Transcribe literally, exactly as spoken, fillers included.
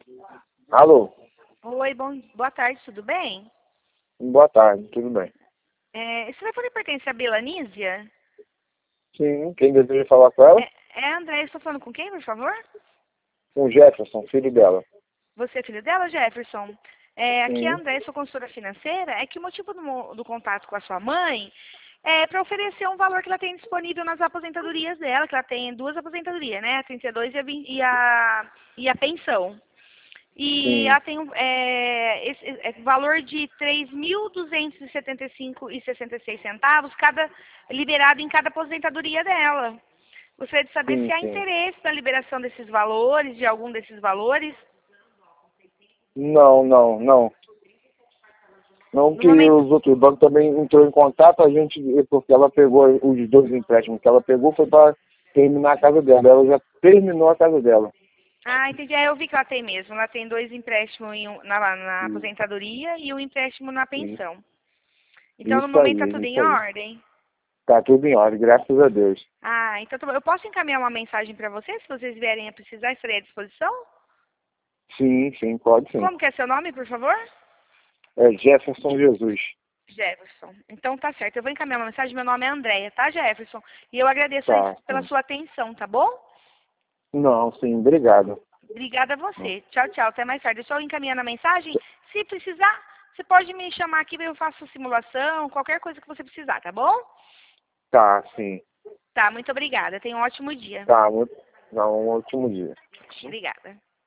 Alô? Oi, bom, boa tarde, tudo bem? Boa tarde, tudo bem? É, esse telefone pertence a Belanísia? Sim, quem deseja falar com ela? É, é André, estou falando com quem, por favor? Com o Jefferson, filho dela. Você é filho dela, Jefferson? É, aqui é a Sim, André, sou consultora financeira. É que o motivo do, mo- do contato com a sua mãe é para oferecer um valor que ela tem disponível nas aposentadorias dela, que ela tem duas aposentadorias, né? A trinta e dois e a, vinte e a, e a pensão. E sim, ela tem um, é, esse, é, valor de três mil duzentos e setenta e cinco reais e sessenta e seis centavos cada, liberado em cada aposentadoria dela. Gostaria de saber se sim, há sim. interesse na liberação desses valores, de algum desses valores. Não, não, não. Não No que momento, os outros bancos também entrou em contato, a gente, porque ela pegou os dois empréstimos que ela pegou, foi para terminar a casa dela. Ela já terminou a casa dela. ah, entendi. É, eu vi que ela tem mesmo. Ela tem dois empréstimos em um- na, na Isso, aposentadoria e um empréstimo na isso, pensão. Então, no isso momento, está aí, tudo em isso aí. ordem. Tá tudo em ordem, graças a Deus. Ah, então tá bom. Eu posso encaminhar uma mensagem para vocês, se vocês vierem a precisar, estarei à disposição? Sim, sim, pode sim. Como que é seu nome, por favor? É Jefferson Jesus. Jefferson. Então tá certo. Eu vou encaminhar uma mensagem. Meu nome é Andréia, tá, Jefferson? E eu agradeço aí Tá, pela sim. sua atenção, tá bom? Não, sim, obrigado. Obrigada a você. Tchau, tchau. Até mais tarde. Eu estou encaminhando a mensagem. Se precisar, você pode me chamar aqui, eu faço simulação, qualquer coisa que você precisar, tá bom? Tá, sim. Tá, muito obrigada. Tenha um ótimo dia. Tá, muito. Não, um ótimo dia. Obrigada.